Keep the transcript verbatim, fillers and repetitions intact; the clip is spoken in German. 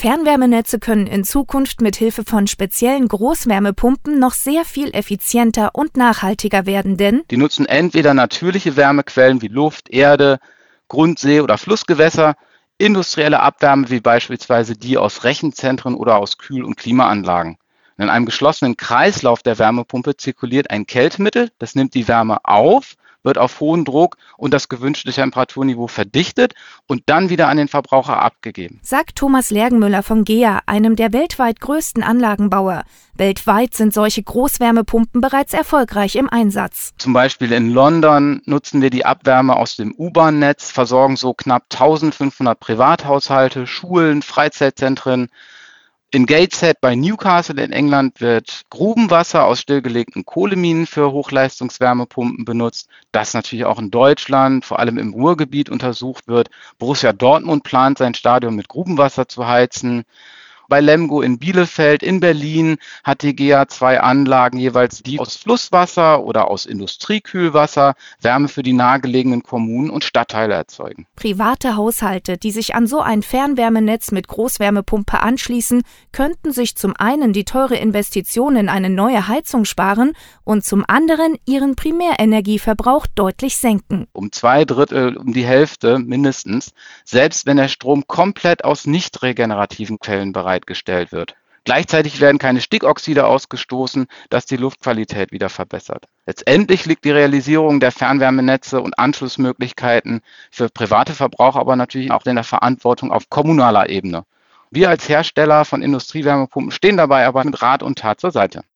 Fernwärmenetze können in Zukunft mit Hilfe von speziellen Großwärmepumpen noch sehr viel effizienter und nachhaltiger werden, denn die nutzen entweder natürliche Wärmequellen wie Luft, Erde, Grundsee oder Flussgewässer, industrielle Abwärme wie beispielsweise die aus Rechenzentren oder aus Kühl- und Klimaanlagen. In einem geschlossenen Kreislauf der Wärmepumpe zirkuliert ein Kältemittel, das nimmt die Wärme auf, wird auf hohen Druck und das gewünschte Temperaturniveau verdichtet und dann wieder an den Verbraucher abgegeben. Sagt Thomas Lergenmüller von G E A, einem der weltweit größten Anlagenbauer. Weltweit sind solche Großwärmepumpen bereits erfolgreich im Einsatz. Zum Beispiel in London nutzen wir die Abwärme aus dem U-Bahn-Netz, versorgen so knapp eintausendfünfhundert Privathaushalte, Schulen, Freizeitzentren. In Gateshead bei Newcastle in England wird Grubenwasser aus stillgelegten Kohleminen für Hochleistungswärmepumpen benutzt, das natürlich auch in Deutschland, vor allem im Ruhrgebiet, untersucht wird. Borussia Dortmund plant, sein Stadion mit Grubenwasser zu heizen. Bei Lemgo in Bielefeld, in Berlin hat die G E A zwei Anlagen, jeweils die aus Flusswasser oder aus Industriekühlwasser Wärme für die nahegelegenen Kommunen und Stadtteile erzeugen. Private Haushalte, die sich an so ein Fernwärmenetz mit Großwärmepumpe anschließen, könnten sich zum einen die teure Investition in eine neue Heizung sparen und zum anderen ihren Primärenergieverbrauch deutlich senken. Um zwei Drittel, um die Hälfte mindestens, selbst wenn der Strom komplett aus nicht regenerativen Quellen bereitgestellt wird. Gleichzeitig werden keine Stickoxide ausgestoßen, das die Luftqualität wieder verbessert. Letztendlich liegt die Realisierung der Fernwärmenetze und Anschlussmöglichkeiten für private Verbraucher aber natürlich auch in der Verantwortung auf kommunaler Ebene. Wir als Hersteller von Industriewärmepumpen stehen dabei aber mit Rat und Tat zur Seite.